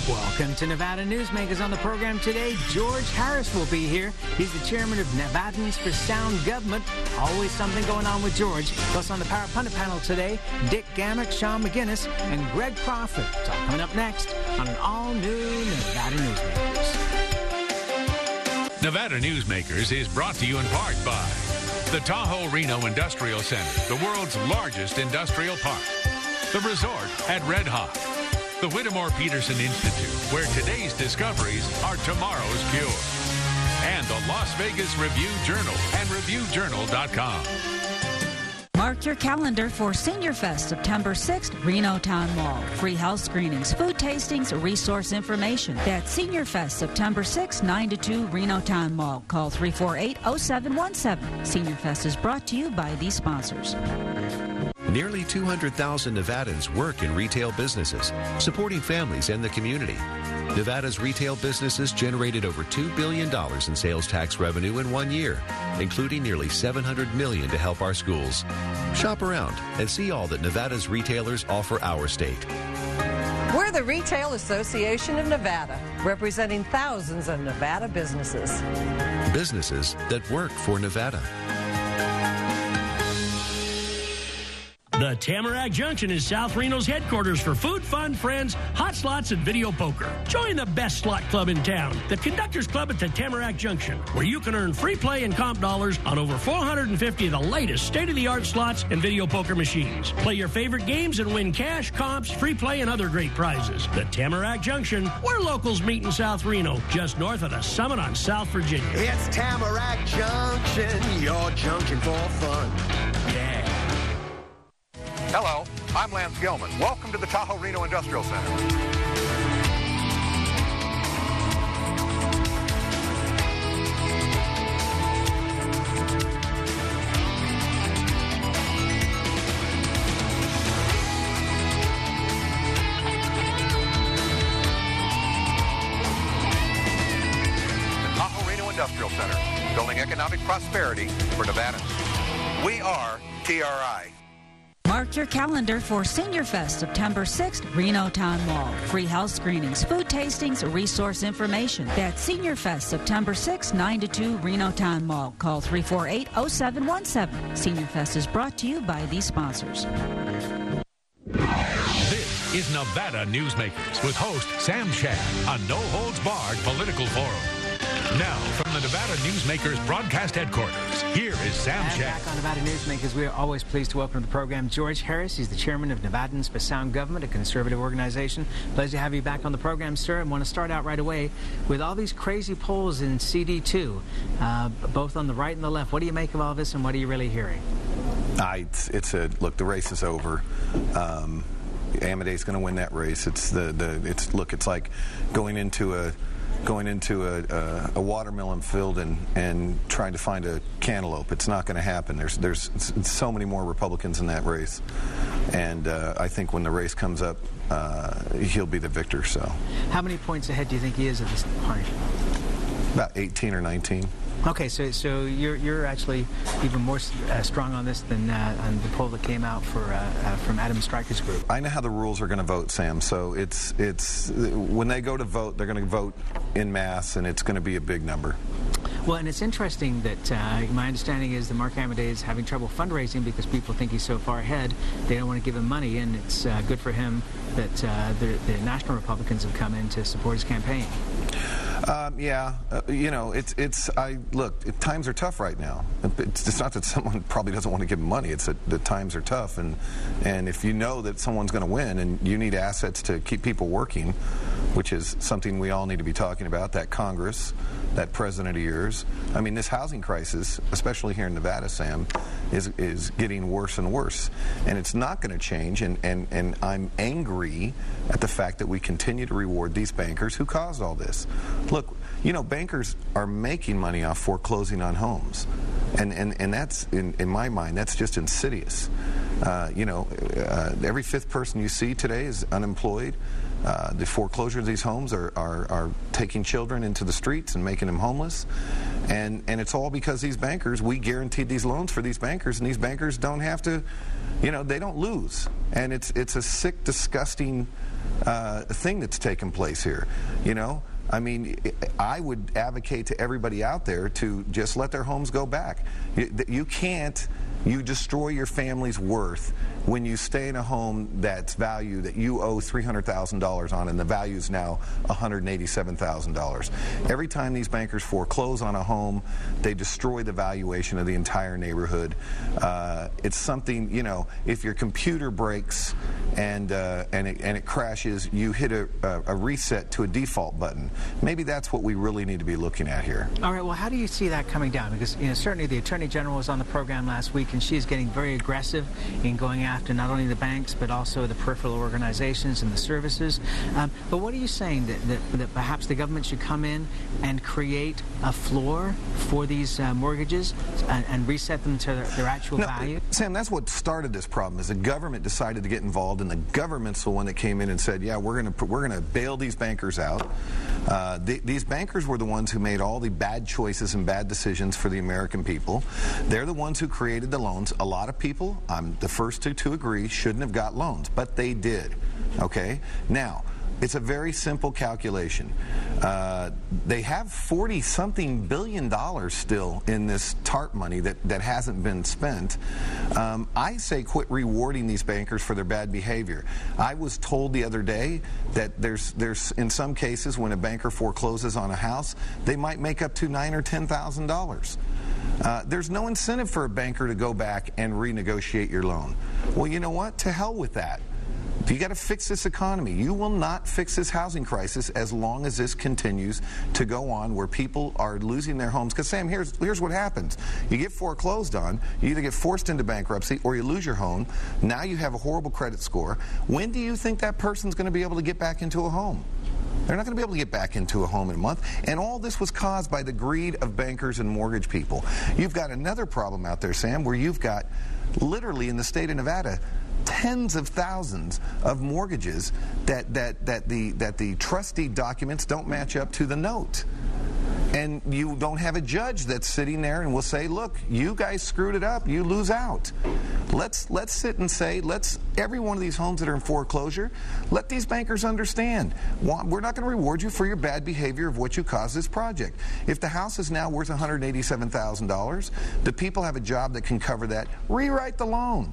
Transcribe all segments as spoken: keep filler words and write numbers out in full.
Welcome to Nevada Newsmakers. On the program today, George Harris will be here. He's the chairman of Nevadans for Sound Government. Always something going on with George. Plus on the Power Pundit panel today, Dick Gammack, Sean McGinnis, and Greg Crawford. It's all coming up next on an all-new Nevada Newsmakers. Nevada Newsmakers is brought to you in part by the Tahoe Reno Industrial Center, the world's largest industrial park. The resort at Red Hawk. The Whittemore Peterson Institute, where today's discoveries are tomorrow's cure. And the Las Vegas Review-Journal and Review Journal dot com. Mark your calendar for Senior Fest, September sixth, Reno Town Mall. Free health screenings, food tastings, resource information. That's Senior Fest, September sixth, nine to two, Reno Town Mall. Call three four eight, oh seven one seven. Senior Fest is brought to you by these sponsors. Nearly two hundred thousand Nevadans work in retail businesses, supporting families and the community. Nevada's retail businesses generated over two billion dollars in sales tax revenue in one year, including nearly seven hundred million dollars to help our schools. Shop around and see all that Nevada's retailers offer our state. We're the Retail Association of Nevada, representing thousands of Nevada businesses. Businesses that work for Nevada. The Tamarack Junction is South Reno's headquarters for food, fun, friends, hot slots, and video poker. Join the best slot club in town, the Conductors Club at the Tamarack Junction, where you can earn free play and comp dollars on over four hundred fifty of the latest state-of-the-art slots and video poker machines. Play your favorite games and win cash, comps, free play, and other great prizes. The Tamarack Junction, where locals meet in South Reno, just north of the Summit on South Virginia. It's Tamarack Junction, your junction for fun. Yeah. Hello, I'm Lance Gilman. Welcome to the Tahoe Reno Industrial Center. The Tahoe Reno Industrial Center, building economic prosperity for Nevadans. We are T R I. Mark your calendar for Senior Fest, September sixth, Reno Town Mall. Free health screenings, food tastings, resource information. That's Senior Fest, September sixth, nine to two, Reno Town Mall. Call three four eight, oh seven one seven. Senior Fest is brought to you by these sponsors. This is Nevada Newsmakers with host Sam Shad on No Holds Barred Political Forum. Now, from the Nevada Newsmakers broadcast headquarters, here is Sam And Shad. back on Nevada Newsmakers, we are always pleased to welcome to the program George Harris. He's the chairman of Nevadans for Sound Government, a conservative organization. Pleasure to have you back on the program, sir. I want to start out right away with all these crazy polls in C D two, uh, both on the right and the left. What do you make of all this, and what are you really hearing? Uh, it's, it's a look. The race is over. Um, Amadee's going to win that race. It's the the. It's look. It's like going into a. going into a, a, a watermelon field and, and trying to find a cantaloupe. It's not going to happen. There's there's so many more Republicans in that race, and uh, I think when the race comes up, uh, he'll be the victor. So, how many points ahead do you think he is at this point? About eighteen or nineteen. Okay, so so you're you're actually even more uh, strong on this than uh, on the poll that came out for uh, uh, from Adam Stryker's group. I know how the rules are going to vote, Sam. So it's it's when they go to vote, they're going to vote in mass, and it's going to be a big number. Well, and it's interesting that uh, my understanding is that Mark Amadei is having trouble fundraising because people think he's so far ahead, they don't want to give him money, and it's uh, good for him that uh, the, the national Republicans have come in to support his campaign. Um, yeah, uh, you know, it's it's. I look. It, times are tough right now. It's, it's not that someone probably doesn't want to give him money. It's that the times are tough, and and if you know that someone's going to win, and you need assets to keep people working, which is something we all need to be talking about. That Congress, that president of yours. I mean, this housing crisis, especially here in Nevada, Sam, is is getting worse and worse, and it's not going to change. And and and I'm angry at the fact that we continue to reward these bankers who caused all this. Look, you know, bankers are making money off foreclosing on homes. And, and, and that's, in, in my mind, that's just insidious. Uh, you know, uh, every fifth person you see today is unemployed. Uh, the foreclosure of these homes are, are, are taking children into the streets and making them homeless. And, and it's all because these bankers, we guaranteed these loans for these bankers, and these bankers don't have to, you know, they don't lose. And it's, it's a sick, disgusting uh, thing that's taken place here. You know, I mean, I would advocate to everybody out there to just let their homes go back. You, you can't, you destroy your family's worth when you stay in a home that's valued, that you owe three hundred thousand dollars on, and the value is now one hundred eighty-seven thousand dollars. Every time these bankers foreclose on a home, they destroy the valuation of the entire neighborhood. Uh, it's something, you know, if your computer breaks and uh, and, it, and it crashes, you hit a, a, a reset to a default button. Maybe that's what we really need to be looking at here. All right, well, how do you see that coming down? Because, you know, certainly the Attorney General was on the program last week, and she's getting very aggressive in going after not only the banks, but also the peripheral organizations and the services. Um, but what are you saying, that, that, that perhaps the government should come in and create a floor for these uh, mortgages and, and reset them to their, their actual no, value? Sam, that's what started this problem, is the government decided to get involved, and the government's the one that came in and said, yeah, we're going to we're going to bail these bankers out. Uh, the, these bankers were the ones who made all the bad choices and bad decisions for the American people. They're the ones who created the loans. A lot of people, I'm the first to, to agree, shouldn't have got loans, but they did. Okay? Now, it's a very simple calculation. Uh, they have forty something billion dollars still in this TARP money that, that hasn't been spent. Um, I say quit rewarding these bankers for their bad behavior. I was told the other day that there's, there's in some cases when a banker forecloses on a house, they might make up to nine or ten thousand dollars. Uh, there's no incentive for a banker to go back and renegotiate your loan. Well, you know what? To hell with that. You got to fix this economy. You will not fix this housing crisis as long as this continues to go on, where people are losing their homes. Because, Sam, here's, here's what happens. You get foreclosed on, you either get forced into bankruptcy or you lose your home. Now you have a horrible credit score. When do you think that person's going to be able to get back into a home? They're not going to be able to get back into a home in a month. And all this was caused by the greed of bankers and mortgage people. You've got another problem out there, Sam, where you've got, literally in the state of Nevada, tens of thousands of mortgages that, that, that, the, that the trustee documents don't match up to the note. And you don't have a judge that's sitting there and will say, look, you guys screwed it up, you lose out. Let's, let's sit and say, let's, every one of these homes that are in foreclosure, let these bankers understand, we're not going to reward you for your bad behavior of what you caused this project. If the house is now worth one hundred eighty-seven thousand dollars, the people have a job that can cover that, rewrite the loan.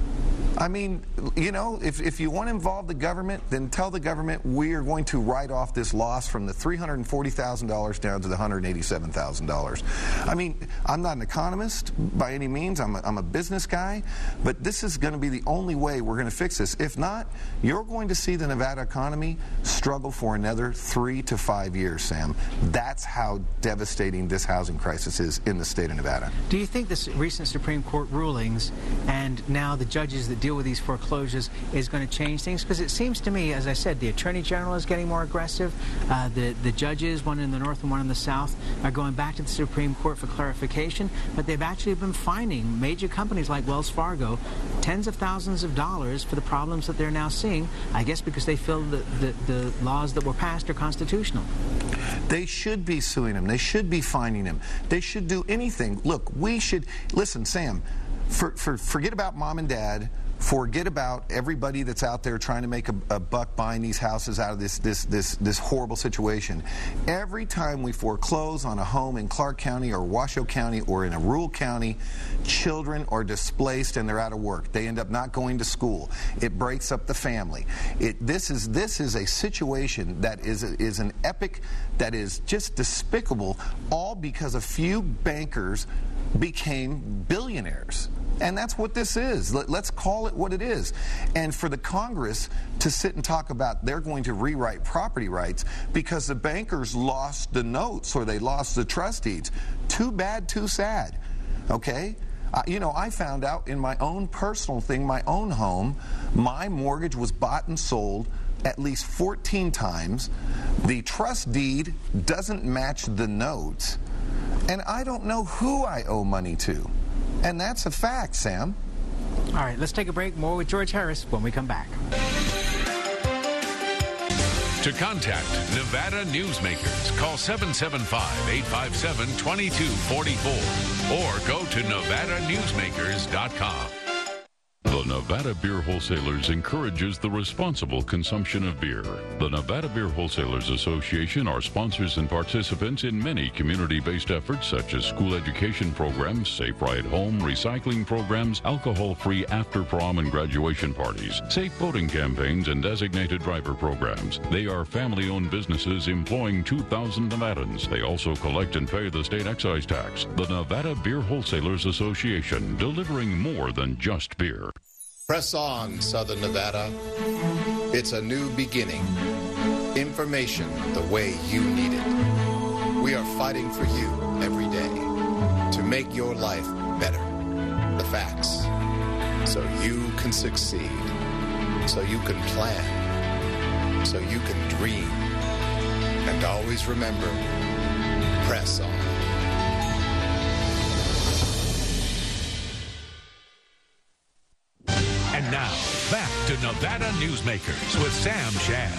I mean, you know, if, if you want to involve the government, then tell the government we are going to write off this loss from the three hundred forty thousand dollars down to the one hundred eighty-seven thousand dollars. I mean, I'm not an economist by any means. I'm a, I'm a business guy. But this is going to be the only way we're going to fix this. If not, you're going to see the Nevada economy struggle for another three to five years, Sam. That's how devastating this housing crisis is in the state of Nevada. Do you think this recent Supreme Court rulings and now the judges that deal with these foreclosures is going to change things? Because it seems to me, as I said, the Attorney General is getting more aggressive. Uh, the, the judges, one in the north and one in the south, are going back to the Supreme Court for clarification, but they've actually been fining major companies like Wells Fargo tens of thousands of dollars for the problems that they're now seeing, I guess because they feel that the, the laws that were passed are constitutional. They should be suing him. They should be fining him. They should do anything. Look, we should, listen, Sam, for, for, forget about mom and dad. Forget about everybody that's out there trying to make a, a buck buying these houses out of this, this, this, this horrible situation. Every time we foreclose on a home in Clark County or Washoe County or in a rural county, children are displaced and they're out of work. They end up not going to school. It breaks up the family. It, this is, this is a situation that is, is an epic, that is just despicable, all because a few bankers became billionaires. And that's what this is. Let, let's call it what it is. And for the Congress to sit and talk about they're going to rewrite property rights because the bankers lost the notes or they lost the trust deeds. Too bad, too sad. Okay? Uh, you know, I found out in my own personal thing, my own home, my mortgage was bought and sold at least fourteen times. The trust deed doesn't match the notes. And I don't know who I owe money to. And that's a fact, Sam. All right, let's take a break. More with George Harris when we come back. To contact Nevada Newsmakers, call seven seven five, eight five seven, two two four four or go to nevada newsmakers dot com. The Nevada Beer Wholesalers encourages the responsible consumption of beer. The Nevada Beer Wholesalers Association are sponsors and participants in many community-based efforts such as school education programs, safe ride home, recycling programs, alcohol-free after prom and graduation parties, safe boating campaigns, and designated driver programs. They are family-owned businesses employing two thousand Nevadans. They also collect and pay the state excise tax. The Nevada Beer Wholesalers Association, delivering more than just beer. Press on, Southern Nevada. It's a new beginning. Information the way you need it. We are fighting for you every day to make your life better. The facts. So you can succeed. So you can plan. So you can dream. And always remember, press on. And now, back to Nevada Newsmakers with Sam Shad.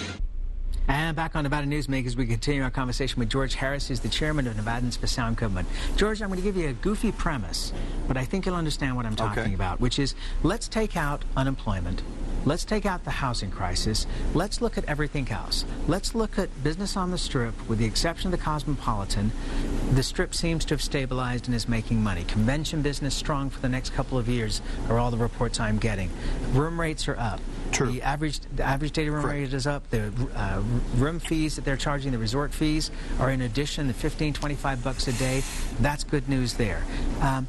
And back on Nevada Newsmakers, we continue our conversation with George Harris, who's the chairman of Nevadans for Sound Government. George, I'm going to give you a goofy premise, but I think you'll understand what I'm talking Okay. about, which is let's take out unemployment. Let's take out the housing crisis. Let's look at everything else. Let's look at business on the Strip, with the exception of the Cosmopolitan. The Strip seems to have stabilized and is making money. Convention business strong for the next couple of years are all the reports I'm getting. Room rates are up. True. The average, the average daily room Correct. rate is up. The uh, room fees that they're charging, the resort fees, are in addition, the fifteen, twenty-five bucks a day. That's good news there. Um,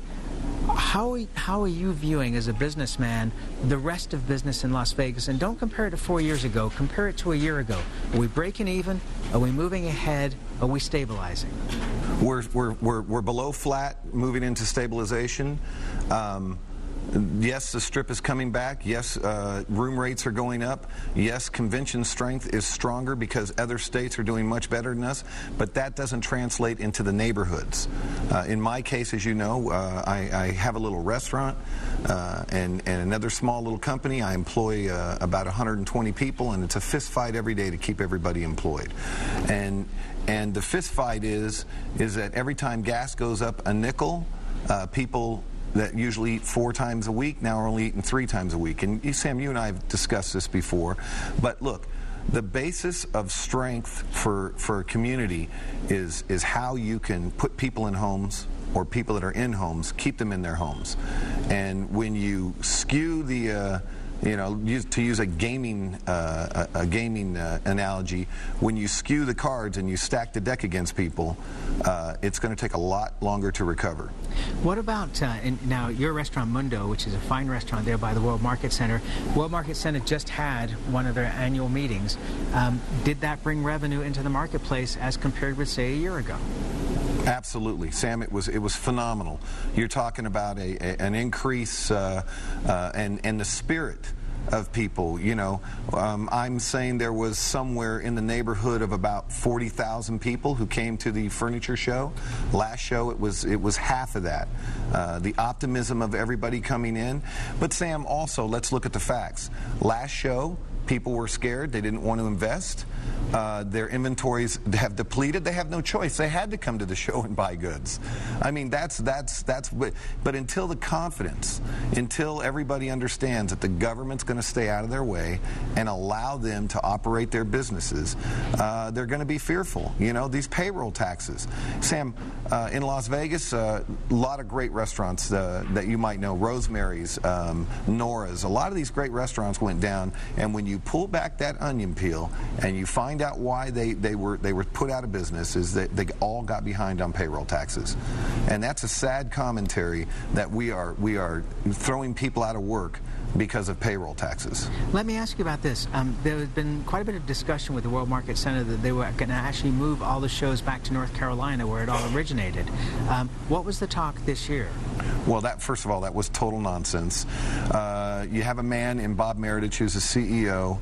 How are, how are you viewing, as a businessman, the rest of business in Las Vegas? And don't compare it to four years ago. Compare it to a year ago. Are we breaking even? Are we moving ahead? Are we stabilizing? We're, we're, we're, we're below flat, moving into stabilization. Um, Yes, the Strip is coming back. Yes, uh, room rates are going up. Yes, convention strength is stronger because other states are doing much better than us, but that doesn't translate into the neighborhoods. Uh, in my case, as you know, uh, I, I have a little restaurant uh, and, and another small little company. I employ uh, about one hundred twenty people, and it's a fist fight every day to keep everybody employed. And, and the fist fight is, is that every time gas goes up a nickel, uh, people that usually eat four times a week now are only eating three times a week. And Sam, you and I have discussed this before, but look, the basis of strength for, for a community is, is how you can put people in homes, or people that are in homes, keep them in their homes. And when you skew the, uh, you know, use, to use a gaming, uh, a, a gaming uh, analogy, when you skew the cards and you stack the deck against people, uh, it's going to take a lot longer to recover. What about, uh, in, now, your restaurant, Mundo, which is a fine restaurant there by the World Market Center. World Market Center just had one of their annual meetings. Um, did that bring revenue into the marketplace as compared with, say, a year ago? Absolutely, Sam. It was it was phenomenal. You're talking about a, a an increase uh, uh, and and the spirit of people. You know, um, I'm saying there was somewhere in the neighborhood of about forty thousand people who came to the furniture show. Last show, it was it was half of that. Uh, the optimism of everybody coming in. But Sam, also let's look at the facts. Last show, people were scared. They didn't want to invest. Uh, their inventories have depleted. They have no choice. They had to come to the show and buy goods. I mean, that's that's that's. But, but until the confidence, until everybody understands that the government's going to stay out of their way and allow them to operate their businesses, uh, they're going to be fearful. You know, these payroll taxes. Sam, uh, in Las Vegas, a uh, lot of great restaurants uh, that you might know, Rosemary's, um, Nora's. A lot of these great restaurants went down, and when you pull back that onion peel and you find out why they, they were they were put out of business, is that they all got behind on payroll taxes. And that's a sad commentary that we are we are throwing people out of work because of payroll taxes. Let me ask you about this. Um, there has been quite a bit of discussion with the World Market Center that they were going to actually move all the shows back to North Carolina, where it all originated. Um, what was the talk this year? Well, that first of all, that was total nonsense. Uh, you have a man in Bob Meredith, who's a C E O,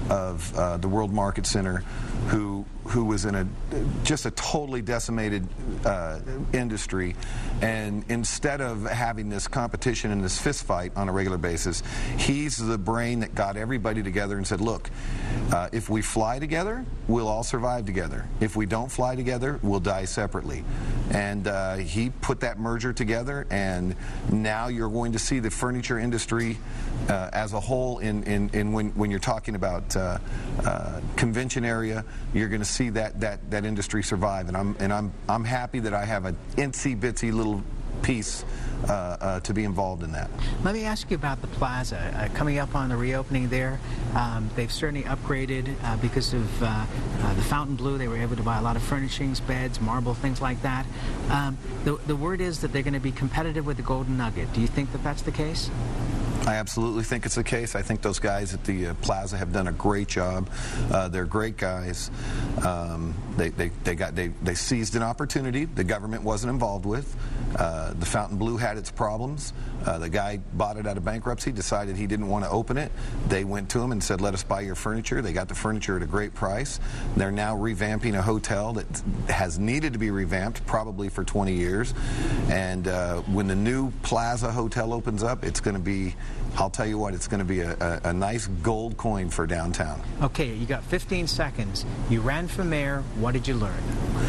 of uh, the World Market Center, who who was in a just a totally decimated uh, industry, and instead of having this competition and this fist fight on a regular basis, he's the brain that got everybody together and said, look, uh, if we fly together, we'll all survive together. If we don't fly together, we'll die separately. And uh, he put that merger together, and now you're going to see the furniture industry uh, as a whole, in, in, in when, when you're talking about uh, uh, convention area, you're going to see that, that, that industry survive. And I'm, and I'm, I'm happy that I have an itsy-bitsy little piece uh, uh, to be involved in that. Let me ask you about the plaza. Uh, coming up on the reopening there, um, they've certainly upgraded uh, because of uh, uh, the Fontainebleau. They were able to buy a lot of furnishings, beds, marble, things like that. Um, the, the word is that they're going to be competitive with the Golden Nugget. Do you think that that's the case? I absolutely think it's the case. I think those guys at the uh, Plaza have done a great job. Uh, they're great guys. Um, they, they, they, got, they, they seized an opportunity the government wasn't involved with. Uh, the Fontainebleau had its problems. Uh, the guy bought it out of bankruptcy, decided he didn't want to open it. They went to him and said, let us buy your furniture. They got the furniture at a great price. They're now revamping a hotel that has needed to be revamped probably for twenty years. And uh, when the new Plaza Hotel opens up, it's going to be, I'll tell you what, it's going to be a, a, a nice gold coin for downtown. Okay, you got fifteen seconds. You ran for mayor. What did you learn?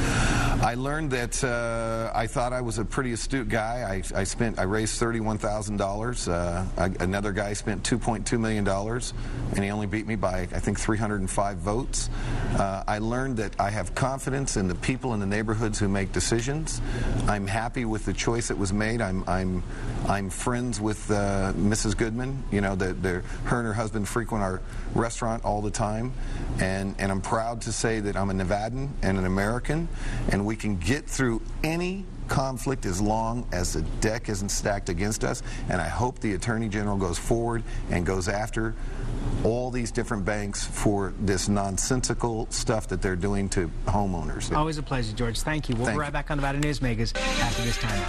I learned that uh, I thought I was a pretty astute guy. I, I spent, I raised thirty-one thousand dollars. Uh, another guy spent two point two million dollars, and he only beat me by, I think, three hundred five votes. Uh, I learned that I have confidence in the people in the neighborhoods who make decisions. I'm happy with the choice that was made. I'm, I'm, I'm friends with uh, Missus Goodman. You know, the, the, her and her husband frequent our restaurant all the time, and, and I'm proud to say that I'm a Nevadan and an American, and we can get through any conflict as long as the deck isn't stacked against us. And I hope the Attorney General goes forward and goes after all these different banks for this nonsensical stuff that they're doing to homeowners. Always a pleasure, George. Thank you. We'll Thank be right you. back on Nevada Newsmakers after this time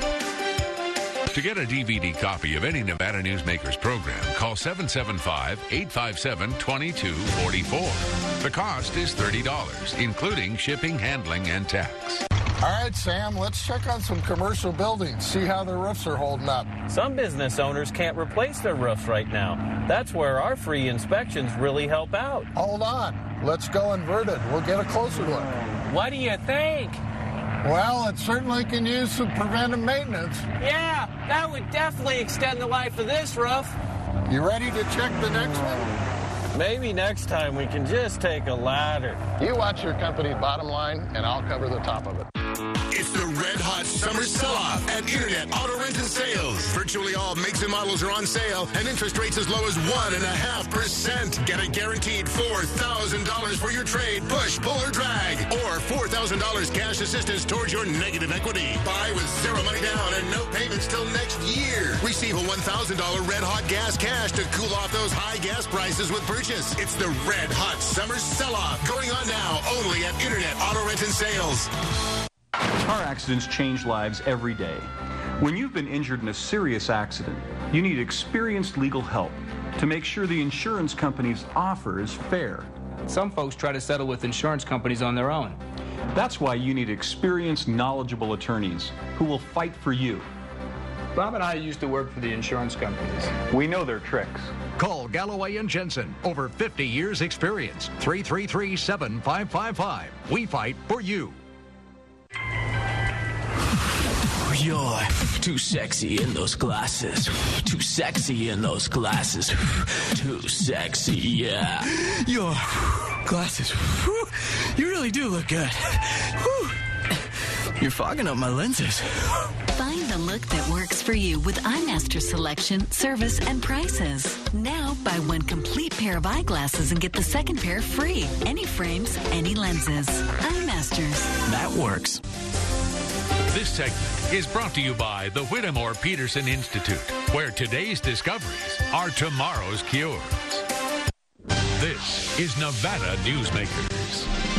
out. To get a D V D copy of any Nevada Newsmakers program, call seven seven five, eight five seven, two two four four. The cost is thirty dollars, including shipping, handling, and tax. All right, Sam, let's check on some commercial buildings, see how their roofs are holding up. Some business owners can't replace their roofs right now. That's where our free inspections really help out. Hold on. Let's go inverted. We'll get a closer look. What do you think? Well, it certainly can use some preventive maintenance. Yeah, that would definitely extend the life of this roof. You ready to check the next one? Maybe next time we can just take a ladder. You watch your company bottom line, and I'll cover the top of it. It's the Red Hot Summer Sell-Off at Internet Auto Rent and Sales. Virtually all makes and models are on sale, and interest rates as low as one point five percent. Get a guaranteed four thousand dollars for your trade, push, pull, or drag, or four thousand dollars cash assistance towards your negative equity. Buy with zero money down and no payments till next year. Receive a one thousand dollars Red Hot Gas cash to cool off those high gas prices with purchase. It's the Red Hot Summer Sell-Off, going on now only at Internet Auto Rent and Sales. Car accidents change lives every day. When you've been injured in a serious accident, you need experienced legal help to make sure the insurance company's offer is fair. Some folks try to settle with insurance companies on their own. That's why you need experienced, knowledgeable attorneys who will fight for you. Bob and I used to work for the insurance companies. We know their tricks. Call Galloway and Jensen. Over fifty years experience. three three three, seven five five five. We fight for you. You're too sexy in those glasses. Too sexy in those glasses. Too sexy, yeah. Your glasses. You really do look good. You're fogging up my lenses. Find the look that works for you with EyeMaster selection, service, and prices. Now, buy one complete pair of eyeglasses and get the second pair free. Any frames, any lenses. EyeMasters. That works. This segment is brought to you by the Whittemore Peterson Institute, where today's discoveries are tomorrow's cures. This is Nevada Newsmakers. And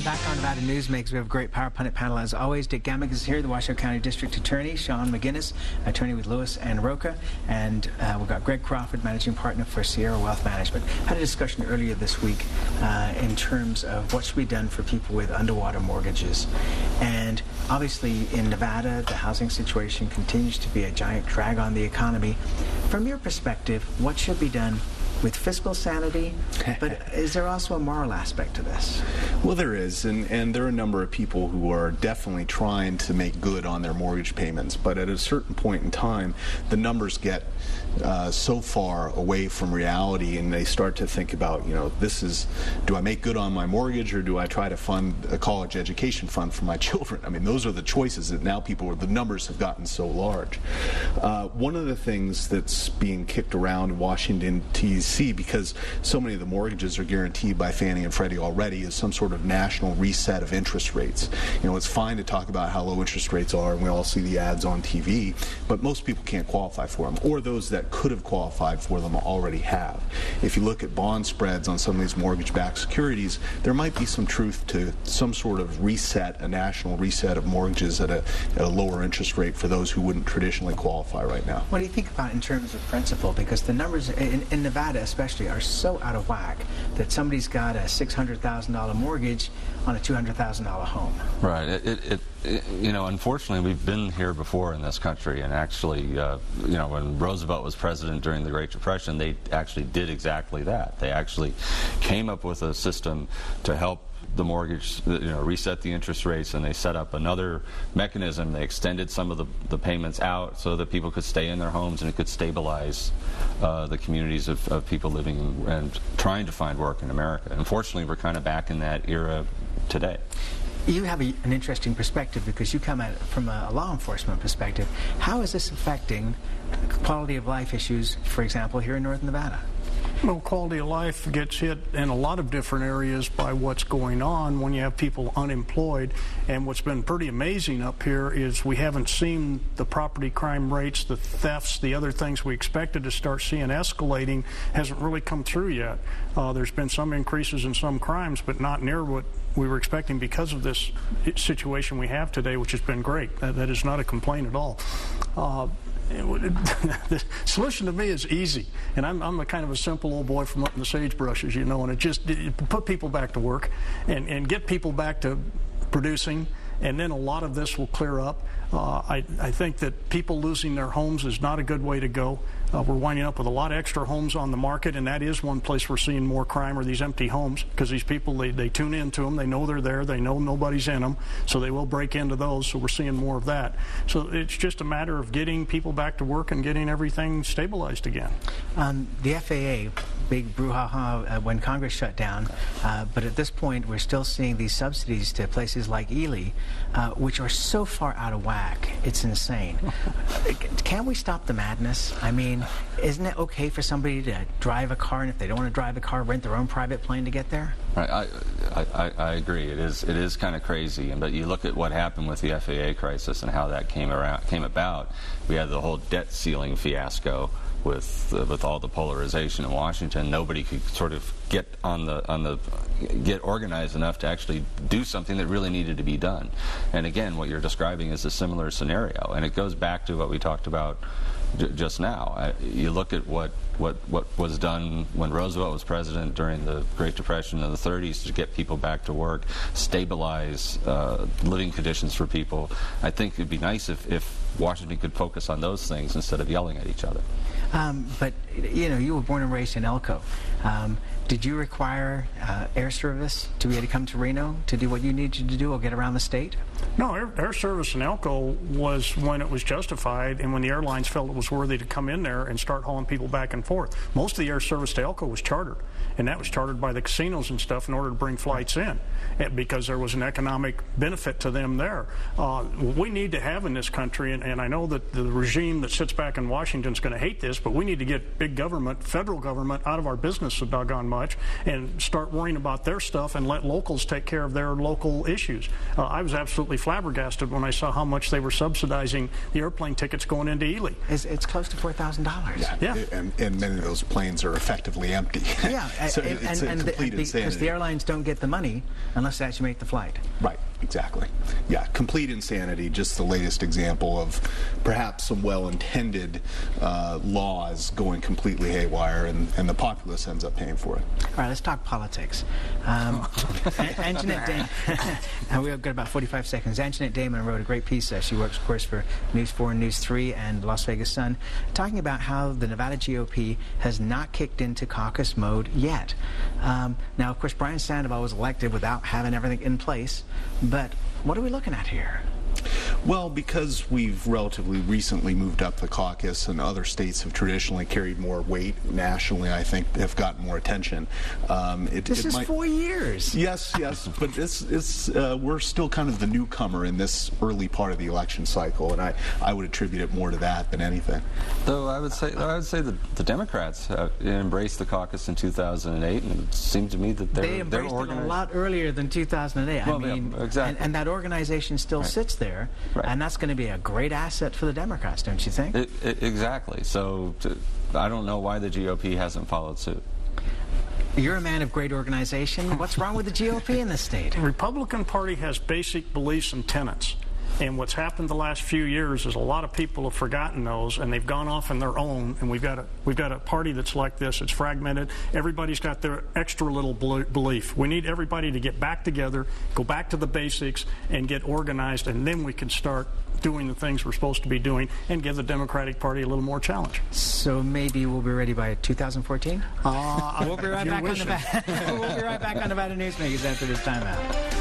Welcome back on Nevada Newsmakers. We have a great Power Pundit panel as always. Dick Gamek is here, the Washoe County District Attorney, Sean McGinnis, attorney with Lewis and Roca, and uh, we've got Greg Crawford, managing partner for Sierra Wealth Management. Had a discussion earlier this week uh, in terms of what should be done for people with underwater mortgages. And obviously in Nevada, the housing situation continues to be a giant drag on the economy. From your perspective, what should be done with fiscal sanity, but is there also a moral aspect to this? Well, there is, and, and there are a number of people who are definitely trying to make good on their mortgage payments, but at a certain point in time, the numbers get uh, so far away from reality, and they start to think about, you know, this is, do I make good on my mortgage, or do I try to fund a college education fund for my children? I mean, those are the choices that now people, are, the numbers have gotten so large. Uh, one of the things that's being kicked around in Washington, D C, because so many of the mortgages are guaranteed by Fannie and Freddie already, is some sort of national reset of interest rates. You know, it's fine to talk about how low interest rates are, and we all see the ads on T V, but most people can't qualify for them, or those that could have qualified for them already have. If you look at bond spreads on some of these mortgage-backed securities, there might be some truth to some sort of reset, a national reset of mortgages at a, at a lower interest rate for those who wouldn't traditionally qualify right now. What do you think about in terms of principle? Because the numbers in, in Nevada especially are so out of whack that somebody's got a six hundred thousand dollar mortgage on a two hundred thousand dollar home. Right. It, it, it, it, you know, unfortunately, we've been here before in this country, and actually, uh, you know, when Roosevelt was president during the Great Depression, they actually did exactly that. They actually came up with a system to help the mortgage, you know, reset the interest rates, and they set up another mechanism. They extended some of the, the payments out so that people could stay in their homes, and it could stabilize uh, the communities of, of people living and trying to find work in America. Unfortunately, we're kind of back in that era today. You have a, an interesting perspective because you come at it from a law enforcement perspective. How is this affecting quality of life issues, for example, here in Northern Nevada? Well, quality of life gets hit in a lot of different areas by what's going on when you have people unemployed. And what's been pretty amazing up here is we haven't seen the property crime rates, the thefts, the other things we expected to start seeing escalating hasn't really come through yet. Uh, there's been some increases in some crimes, but not near what we were expecting because of this situation we have today, which has been great. That, that is not a complaint at all. Uh, the solution to me is easy, and I'm, I'm a kind of a simple old boy from up in the sagebrush, as you know, and it just it, put people back to work and, and get people back to producing, and then a lot of this will clear up. Uh, I, I think that people losing their homes is not a good way to go. Uh, we're winding up with a lot of extra homes on the market, and that is one place we're seeing more crime, are these empty homes, because these people, they, they tune into them, they know they're there, they know nobody's in them, so they will break into those, so we're seeing more of that. So it's just a matter of getting people back to work and getting everything stabilized again. Um, the F A A, big brouhaha uh, when Congress shut down, uh, but at this point we're still seeing these subsidies to places like Ely, uh, which are so far out of whack, it's insane. Can't we stop the madness? I mean, isn't it okay for somebody to drive a car, and if they don't want to drive a car, rent their own private plane to get there? Right, I, I, I agree. It is it is kind of crazy, and but you look at what happened with the F A A crisis and how that came around came about. We had the whole debt ceiling fiasco with uh, with all the polarization in Washington. Nobody could sort of get on the on the get organized enough to actually do something that really needed to be done. And again, what you're describing is a similar scenario, and it goes back to what we talked about j just now. I, you look at what what what was done when Roosevelt was president during the Great Depression in the thirties to get people back to work, stabilize uh, living conditions for people. I think it'd be nice if, if Washington could focus on those things instead of yelling at each other. Um, but, you know, you were born and raised in Elko. Um, did you require uh, air service to be able to come to Reno to do what you needed to do or get around the state? No, air, air service in Elko was when it was justified and when the airlines felt it was worthy to come in there and start hauling people back and forth. Most of the air service to Elko was chartered, and that was chartered by the casinos and stuff in order to bring flights in because there was an economic benefit to them there. Uh, what we need to have in this country, and, and I know that the regime that sits back in Washington is going to hate this, but we need to get big government, federal government, out of our business so doggone much and start worrying about their stuff and let locals take care of their local issues. Uh, I was absolutely flabbergasted when I saw how much they were subsidizing the airplane tickets going into Ely. It's, it's close to four thousand dollars. Yeah, yeah. And, and many of those planes are effectively empty. Yeah, So and, it's a and complete the, because insanity. the airlines don't get the money unless they actually make the flight. Right, exactly. Yeah, complete insanity, just the latest example of perhaps some well-intended uh, laws going completely haywire, and, and the populace ends up paying for it. All right, let's talk politics. Um, Anjanette Damon, we've got about forty-five seconds. Anjanette Damon wrote a great piece. Uh, she works, of course, for News four and News three and Las Vegas Sun, talking about how the Nevada G O P has not kicked into caucus mode yet. Um, now, of course, Brian Sandoval was elected without having everything in place, but what are we looking at here? Well, because we've relatively recently moved up the caucus and other states have traditionally carried more weight nationally, I think have gotten more attention. Um, it, this it is might, four years. Yes, yes, but this is, uh, we're still kind of the newcomer in this early part of the election cycle, and I, I would attribute it more to that than anything. Though I would say, though I would say that the Democrats uh, embraced the caucus in two thousand eight, and it seemed to me that they're, they embraced they're it a lot earlier than two thousand eight. Well, I mean, yeah, exactly. and, and that organization still Right. sits there, Right. and that's going to be a great asset for the Democrats, don't you think? It, it, exactly. So to, I don't know why the G O P hasn't followed suit. You're a man of great organization. What's wrong with the G O P in this state? The Republican Party has basic beliefs and tenets. And what's happened the last few years is a lot of people have forgotten those, and they've gone off on their own. And we've got a we've got a party that's like this. It's fragmented. Everybody's got their extra little belief. We need everybody to get back together, go back to the basics, and get organized, and then we can start doing the things we're supposed to be doing and give the Democratic Party a little more challenge. So maybe we'll be ready by two thousand fourteen? Uh, we'll be right back on the We'll be right back on Nevada Newsmakers after this timeout.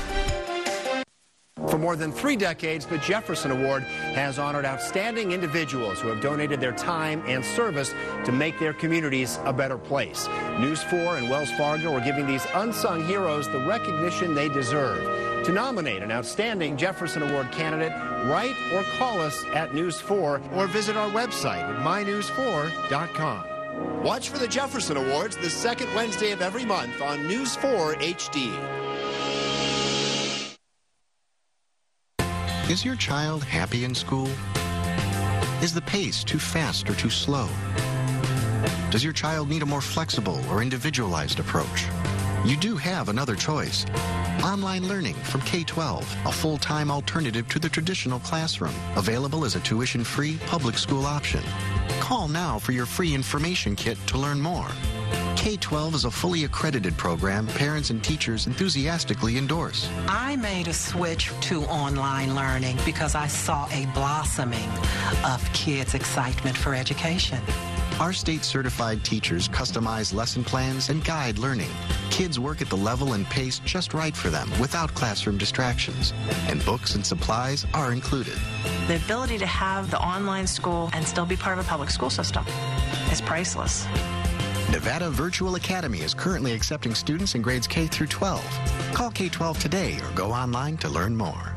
For more than three decades, the Jefferson Award has honored outstanding individuals who have donated their time and service to make their communities a better place. News four and Wells Fargo are giving these unsung heroes the recognition they deserve. To nominate an outstanding Jefferson Award candidate, write or call us at News four or visit our website at my news four dot com. Watch for the Jefferson Awards the second Wednesday of every month on News four H D. Is your child happy in school? Is the pace too fast or too slow? Does your child need a more flexible or individualized approach? You do have another choice. Online learning from K twelve, a full-time alternative to the traditional classroom, available as a tuition-free public school option. Call now for your free information kit to learn more. K twelve is a fully accredited program parents and teachers enthusiastically endorse. I made a switch to online learning because I saw a blossoming of kids' excitement for education. Our state-certified teachers customize lesson plans and guide learning. Kids work at the level and pace just right for them without classroom distractions. And books and supplies are included. The ability to have the online school and still be part of a public school system is priceless. Nevada Virtual Academy is currently accepting students in grades K through twelve. Call K twelve today or go online to learn more.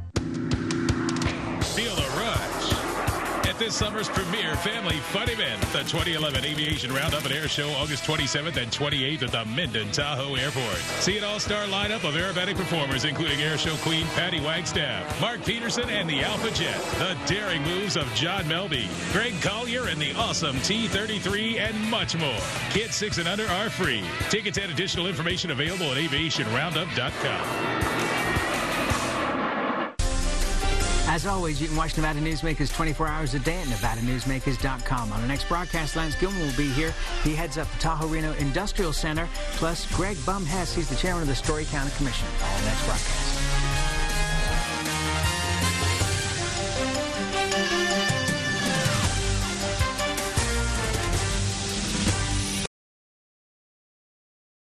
Feel the rush at this summer's premier family fun event, the twenty eleven Aviation Roundup and Air Show, August twenty-seventh and twenty-eighth at the Minden Tahoe Airport. See an all-star lineup of aerobatic performers, including Air Show Queen Patty Wagstaff, Mark Peterson and the Alpha Jet, the daring moves of John Melby, Greg Collier and the awesome T thirty-three, and much more. Kids six and under are free. Tickets and additional information available at aviation roundup dot com. As always, you can watch Nevada Newsmakers twenty-four hours a day at nevada newsmakers dot com. On our next broadcast, Lance Gilman will be here. He heads up the Tahoe Reno Industrial Center. Plus, Greg Bum Hess, he's the chairman of the Story County Commission. On our next broadcast.